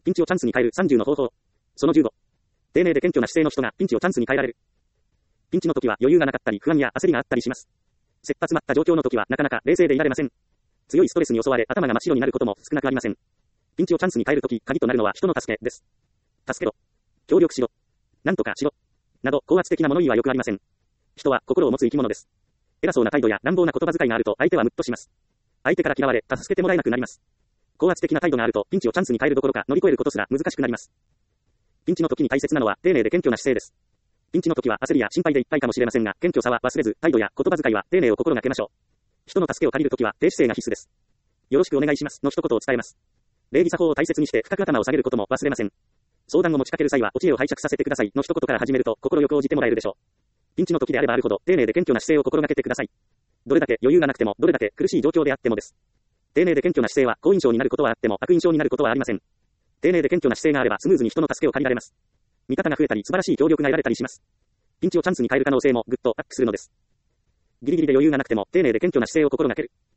ピンチをチャンスに変える30の方法。その15。丁寧で謙虚な姿勢の人がピンチをチャンスに変えられる。ピンチの時は余裕がなかったり不安や焦りがあったりします。切羽詰まった状況の時はなかなか冷静でいられません。強いストレスに襲われ頭が真っ白になることも少なくありません。ピンチをチャンスに変える時、鍵となるのは人の助けです。助けろ。協力しろ。なんとかしろ。など高圧的な物言いはよくありません。人は心を持つ生き物です。偉そうな態度や乱暴な言葉遣いがあると相手はムッとします。相手から嫌われ、助けてもらえなくなります。高圧的な態度があるとピンチをチャンスに変えるどころか乗り越えることすら難しくなります。ピンチの時に大切なのは丁寧で謙虚な姿勢です。ピンチの時は焦りや心配でいっぱいかもしれませんが、謙虚さは忘れず、態度や言葉遣いは丁寧を心がけましょう。人の助けを借りる時は低姿勢が必須です。よろしくお願いしますの一言を伝えます。礼儀作法を大切にして深く頭を下げることも忘れません。相談を持ちかける際はお知恵を拝借させてくださいの一言から始めると心よく応じてもらえるでしょう。ピンチの時であればあるほど丁寧で謙虚な姿勢を心がけてください。どれだけ余裕がなくてもどれだけ苦しい状況であってもです。丁寧で謙虚な姿勢は好印象になることはあっても悪印象になることはありません。丁寧で謙虚な姿勢があればスムーズに人の助けを借りられます。味方が増えたり素晴らしい協力が得られたりします。ピンチをチャンスに変える可能性もぐっとアップするのです。ギリギリで余裕がなくても丁寧で謙虚な姿勢を心がける。